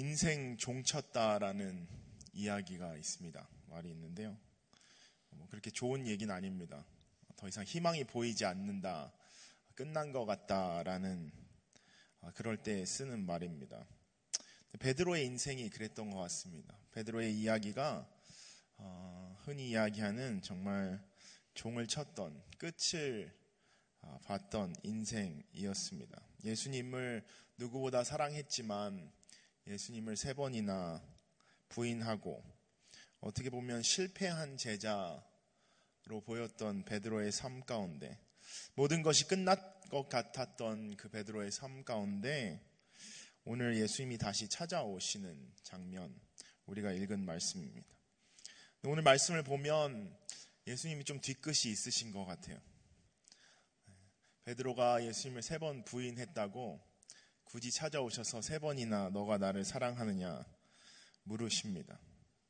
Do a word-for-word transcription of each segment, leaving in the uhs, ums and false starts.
인생 종쳤다라는 이야기가 있습니다. 말이 있는데요. 뭐 그렇게 좋은 얘기는 아닙니다. 더 이상 희망이 보이지 않는다, 끝난 것 같다라는 그럴 때 쓰는 말입니다. 베드로의 인생이 그랬던 것 같습니다. 베드로의 이야기가 어, 흔히 이야기하는 정말 종을 쳤던, 끝을 봤던 인생이었습니다. 예수님을 누구보다 사랑했지만 예수님을 세 번이나 부인하고 어떻게 보면 실패한 제자로 보였던 베드로의 삶 가운데, 모든 것이 끝난 것 같았던 그 베드로의 삶 가운데 오늘 예수님이 다시 찾아오시는 장면, 우리가 읽은 말씀입니다. 오늘 말씀을 보면 예수님이 좀 뒤끝이 있으신 것 같아요. 베드로가 예수님을 세 번 부인했다고 굳이 찾아오셔서 세 번이나 너가 나를 사랑하느냐 물으십니다.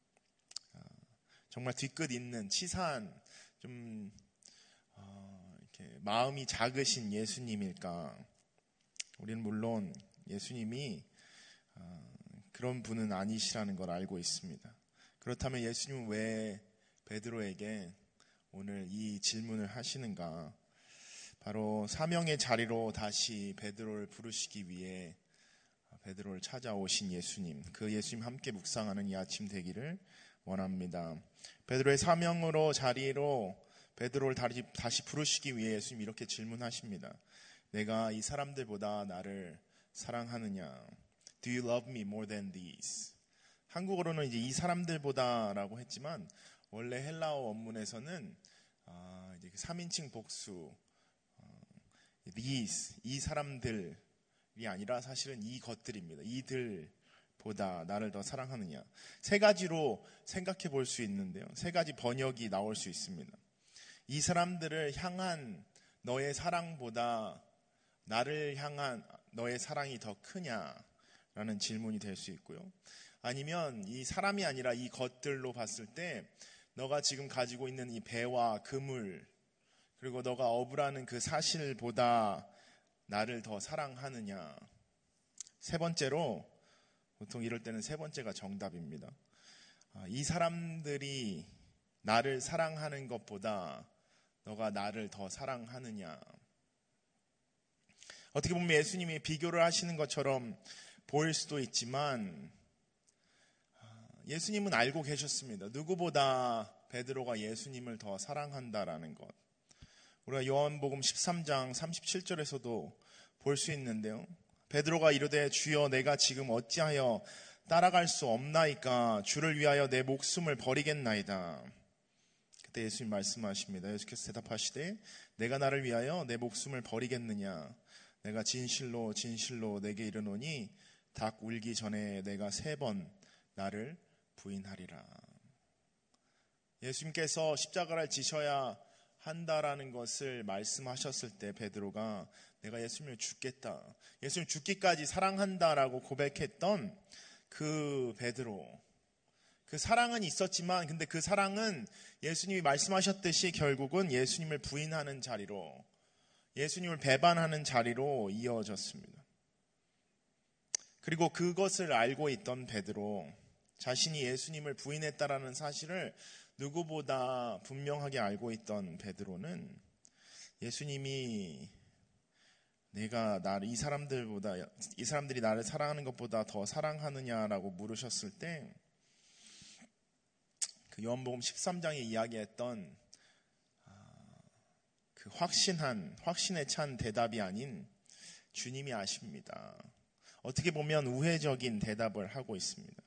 정말 뒤끝 있는 치사한, 좀 어, 이렇게 마음이 작으신 예수님일까? 우리는 물론 예수님이 어, 그런 분은 아니시라는 걸 알고 있습니다. 그렇다면 예수님은 왜 베드로에게 오늘 이 질문을 하시는가? 바로 사명의 자리로 다시 베드로를 부르시기 위해 베드로를 찾아오신 예수님, 그 예수님 함께 묵상하는 이 아침 되기를 원합니다. 베드로의 사명으로 자리로 베드로를 다시, 다시 부르시기 위해 예수님 이렇게 질문하십니다. 내가 이 사람들보다 나를 사랑하느냐? Do you love me more than these? 한국어로는 이제 이 사람들보다라고 했지만 원래 헬라어 원문에서는 아, 이제 삼 인칭 복수 어, these, 이 사람들이 아니라 사실은 이 것들입니다. 이들보다 나를 더 사랑하느냐? 세 가지로 생각해 볼 수 있는데요. 세 가지 번역이 나올 수 있습니다. 이 사람들을 향한 너의 사랑보다 나를 향한 너의 사랑이 더 크냐라는 질문이 될 수 있고요. 아니면 이 사람이 아니라 이 것들로 봤을 때 너가 지금 가지고 있는 이 배와 그물, 그리고 너가 어부라는 그 사실보다 나를 더 사랑하느냐. 세 번째로, 보통 이럴 때는 세 번째가 정답입니다. 이 사람들이 나를 사랑하는 것보다 너가 나를 더 사랑하느냐. 어떻게 보면 예수님이 비교를 하시는 것처럼 보일 수도 있지만 예수님은 알고 계셨습니다. 누구보다 베드로가 예수님을 더 사랑한다라는 것. 우리가 요한복음 십삼 장 삼십칠 절에서도 볼 수 있는데요. 베드로가 이르되 주여 내가 지금 어찌하여 따라갈 수 없나이까? 주를 위하여 내 목숨을 버리겠나이다. 그때 예수님 말씀하십니다. 예수께서 대답하시되 내가 나를 위하여 내 목숨을 버리겠느냐? 내가 진실로 진실로 내게 이르노니 닭 울기 전에 내가 세 번 나를 부인하리라. 예수님께서 십자가를 지셔야 한다라는 것을 말씀하셨을 때 베드로가 내가 예수님을 죽겠다, 예수님 죽기까지 사랑한다라고 고백했던 그 베드로, 그 사랑은 있었지만 근데 그 사랑은 예수님이 말씀하셨듯이 결국은 예수님을 부인하는 자리로, 예수님을 배반하는 자리로 이어졌습니다. 그리고 그것을 알고 있던 베드로, 자신이 예수님을 부인했다라는 사실을 누구보다 분명하게 알고 있던 베드로는 예수님이 내가 나를 이 사람들보다 이 사람들이 나를 사랑하는 것보다 더 사랑하느냐라고 물으셨을 때 그 요한복음 십삼 장에 이야기했던 그 확신한 확신에 찬 대답이 아닌 주님이 아십니다. 어떻게 보면 우회적인 대답을 하고 있습니다.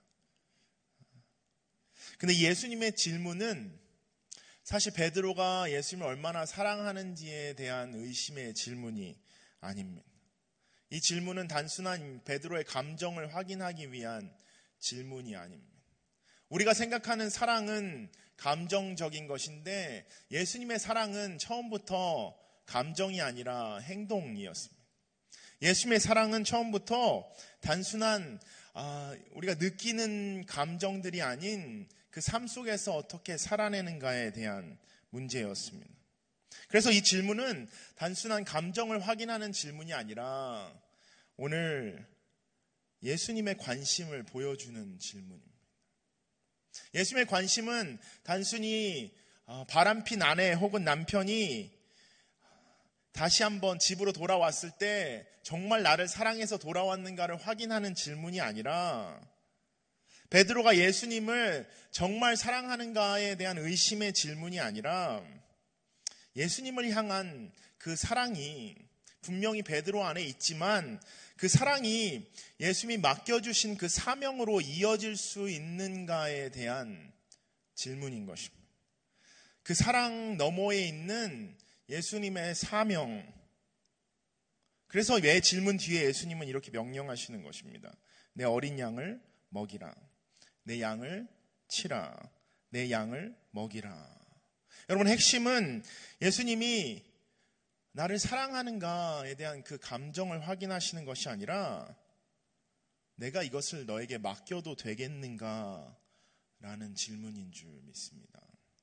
근데 예수님의 질문은 사실 베드로가 예수님을 얼마나 사랑하는지에 대한 의심의 질문이 아닙니다. 이 질문은 단순한 베드로의 감정을 확인하기 위한 질문이 아닙니다. 우리가 생각하는 사랑은 감정적인 것인데 예수님의 사랑은 처음부터 감정이 아니라 행동이었습니다. 예수님의 사랑은 처음부터 단순한 아, 우리가 느끼는 감정들이 아닌 그 삶 속에서 어떻게 살아내는가에 대한 문제였습니다. 그래서 이 질문은 단순한 감정을 확인하는 질문이 아니라 오늘 예수님의 관심을 보여주는 질문입니다. 예수님의 관심은 단순히 바람핀 아내 혹은 남편이 다시 한번 집으로 돌아왔을 때 정말 나를 사랑해서 돌아왔는가를 확인하는 질문이 아니라 베드로가 예수님을 정말 사랑하는가에 대한 의심의 질문이 아니라 예수님을 향한 그 사랑이 분명히 베드로 안에 있지만 그 사랑이 예수님이 맡겨주신 그 사명으로 이어질 수 있는가에 대한 질문인 것입니다. 그 사랑 너머에 있는 예수님의 사명. 그래서 왜 질문 뒤에 예수님은 이렇게 명령하시는 것입니다. 내 어린 양을 먹이라. 내 양을 치라. 내 양을 먹이라. 여러분, 핵심은 예수님이 나를 사랑하는가에 대한 그 감정을 확인하시는 것이 아니라 내가 이것을 너에게 맡겨도 되겠는가 라는 질문인 줄 믿습니다.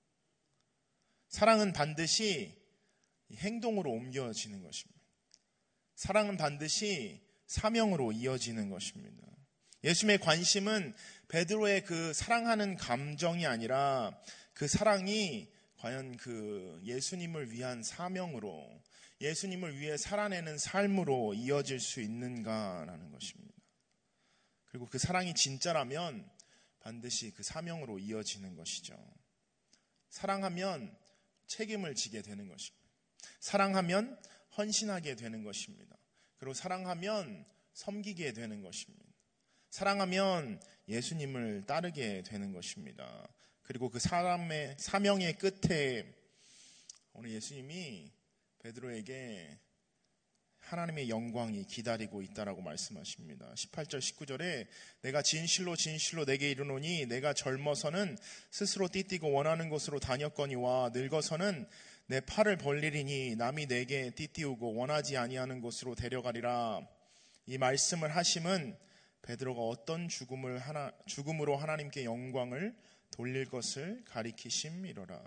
사랑은 반드시 행동으로 옮겨지는 것입니다. 사랑은 반드시 사명으로 이어지는 것입니다. 예수님의 관심은 베드로의 그 사랑하는 감정이 아니라 그 사랑이 과연 그 예수님을 위한 사명으로, 예수님을 위해 살아내는 삶으로 이어질 수 있는가라는 것입니다. 그리고 그 사랑이 진짜라면 반드시 그 사명으로 이어지는 것이죠. 사랑하면 책임을 지게 되는 것입니다. 사랑하면 헌신하게 되는 것입니다. 그리고 사랑하면 섬기게 되는 것입니다. 사랑하면 예수님을 따르게 되는 것입니다. 그리고 그 사람의 사명의 끝에 오늘 예수님이 베드로에게 하나님의 영광이 기다리고 있다라고 말씀하십니다. 십팔 절 십구 절에 내가 진실로 진실로 내게 이르노니 내가 젊어서는 스스로 띠띠고 원하는 곳으로 다녔거니와 늙어서는 내 팔을 벌리리니 남이 내게 띠띠우고 원하지 아니하는 곳으로 데려가리라. 이 말씀을 하심은 베드로가 어떤 죽음을 하나, 죽음으로 하나님께 영광을 돌릴 것을 가리키심이로라.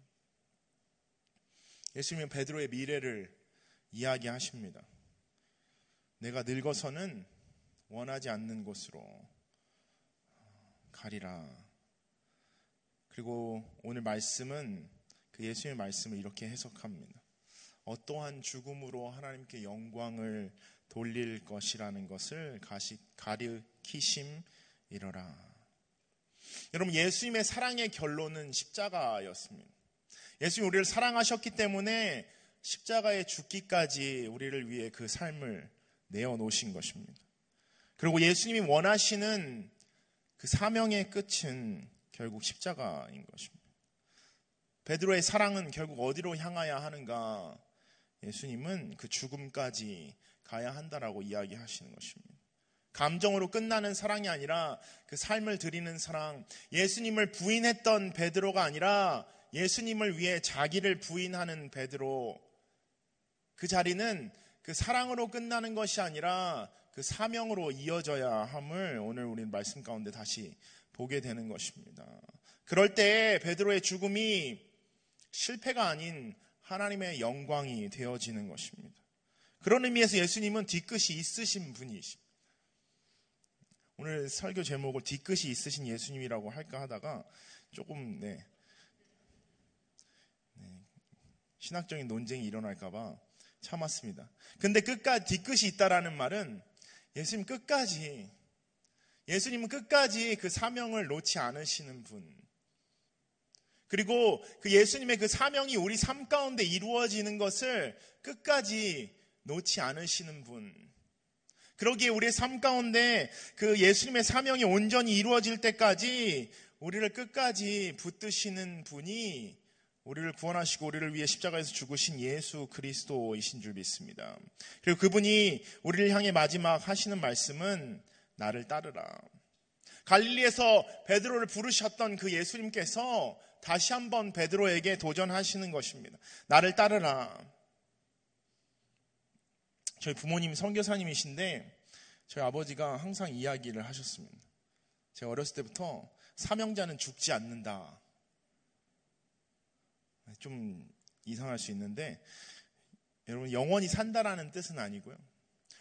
예수님은 베드로의 미래를 이야기하십니다. 내가 늙어서는 원하지 않는 곳으로 가리라. 그리고 오늘 말씀은 그 예수님의 말씀을 이렇게 해석합니다. 어떠한 죽음으로 하나님께 영광을 돌릴 것이라는 것을 가리키심이로라. 여러분, 예수님의 사랑의 결론은 십자가였습니다. 예수님이 우리를 사랑하셨기 때문에 십자가에 죽기까지 우리를 위해 그 삶을 내어놓으신 것입니다. 그리고 예수님이 원하시는 그 사명의 끝은 결국 십자가인 것입니다. 베드로의 사랑은 결국 어디로 향하야 하는가? 예수님은 그 죽음까지 가야 한다라고 이야기하시는 것입니다. 감정으로 끝나는 사랑이 아니라 그 삶을 드리는 사랑, 예수님을 부인했던 베드로가 아니라 예수님을 위해 자기를 부인하는 베드로, 그 자리는 그 사랑으로 끝나는 것이 아니라 그 사명으로 이어져야 함을 오늘 우리는 말씀 가운데 다시 보게 되는 것입니다. 그럴 때 베드로의 죽음이 실패가 아닌 하나님의 영광이 되어지는 것입니다. 그런 의미에서 예수님은 뒤끝이 있으신 분이십니다. 오늘 설교 제목을 뒤끝이 있으신 예수님이라고 할까 하다가 조금 네, 네, 신학적인 논쟁이 일어날까 봐 참았습니다. 근데 끝까지 뒤끝이 있다라는 말은 예수님 끝까지, 예수님은 끝까지 그 사명을 놓지 않으시는 분, 그리고 그 예수님의 그 사명이 우리 삶 가운데 이루어지는 것을 끝까지 놓지 않으시는 분, 그러기에 우리의 삶 가운데 그 예수님의 사명이 온전히 이루어질 때까지 우리를 끝까지 붙드시는 분이 우리를 구원하시고 우리를 위해 십자가에서 죽으신 예수 그리스도이신 줄 믿습니다. 그리고 그분이 우리를 향해 마지막 하시는 말씀은 나를 따르라. 갈릴리에서 베드로를 부르셨던 그 예수님께서 다시 한번 베드로에게 도전하시는 것입니다. 나를 따르라. 저희 부모님이 선교사님이신데 저희 아버지가 항상 이야기를 하셨습니다. 제가 어렸을 때부터 사명자는 죽지 않는다. 좀 이상할 수 있는데 여러분, 영원히 산다라는 뜻은 아니고요.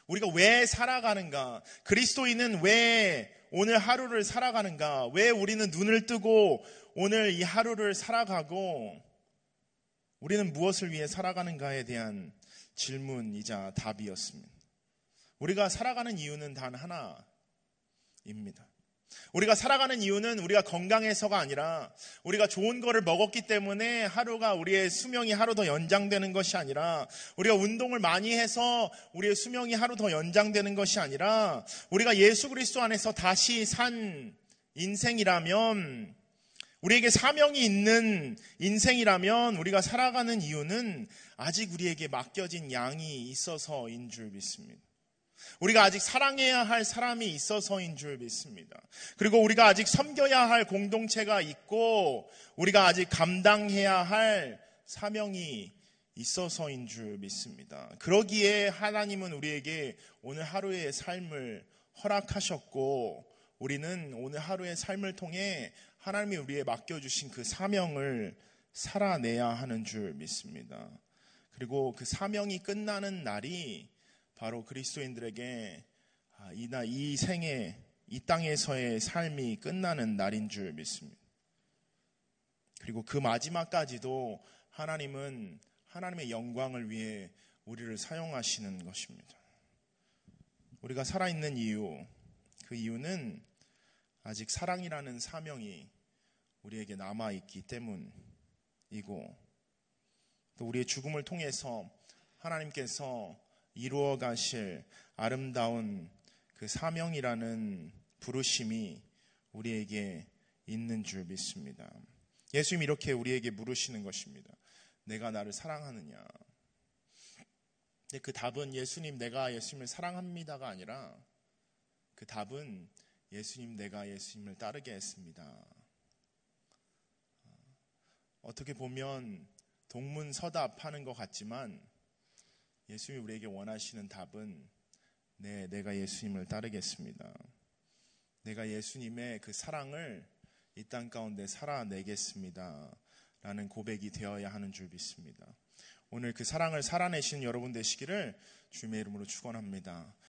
우리가 왜 살아가는가? 그리스도인은 왜 오늘 하루를 살아가는가? 왜 우리는 눈을 뜨고 오늘 이 하루를 살아가고 우리는 무엇을 위해 살아가는가에 대한 질문이자 답이었습니다. 우리가 살아가는 이유는 단 하나입니다. 우리가 살아가는 이유는 우리가 건강해서가 아니라 우리가 좋은 거를 먹었기 때문에 하루가 우리의 수명이 하루 더 연장되는 것이 아니라 우리가 운동을 많이 해서 우리의 수명이 하루 더 연장되는 것이 아니라 우리가 예수 그리스도 안에서 다시 산 인생이라면, 우리에게 사명이 있는 인생이라면 우리가 살아가는 이유는 아직 우리에게 맡겨진 양이 있어서인 줄 믿습니다. 우리가 아직 사랑해야 할 사람이 있어서인 줄 믿습니다. 그리고 우리가 아직 섬겨야 할 공동체가 있고 우리가 아직 감당해야 할 사명이 있어서인 줄 믿습니다. 그러기에 하나님은 우리에게 오늘 하루의 삶을 허락하셨고 우리는 오늘 하루의 삶을 통해 하나님이 우리에게 맡겨주신 그 사명을 살아내야 하는 줄 믿습니다. 그리고 그 사명이 끝나는 날이 바로 그리스도인들에게 이, 나, 이 생에, 이 땅에서의 삶이 끝나는 날인 줄 믿습니다. 그리고 그 마지막까지도 하나님은 하나님의 영광을 위해 우리를 사용하시는 것입니다. 우리가 살아있는 이유, 그 이유는 아직 사랑이라는 사명이 우리에게 남아있기 때문이고 또 우리의 죽음을 통해서 하나님께서 이루어 가실 아름다운 그 사명이라는 부르심이 우리에게 있는 줄 믿습니다. 예수님이 이렇게 우리에게 물으시는 것입니다. 내가 나를 사랑하느냐? 근데 그 답은 예수님 내가 예수님을 사랑합니다가 아니라 그 답은 예수님 내가 예수님을 따르게 했습니다. 어떻게 보면 동문서답하는 것 같지만 예수님이 우리에게 원하시는 답은 네, 내가 예수님을 따르겠습니다. 내가 예수님의 그 사랑을 이 땅 가운데 살아내겠습니다. 라는 고백이 되어야 하는 줄 믿습니다. 오늘 그 사랑을 살아내시는 여러분 되시기를 주님의 이름으로 축원합니다.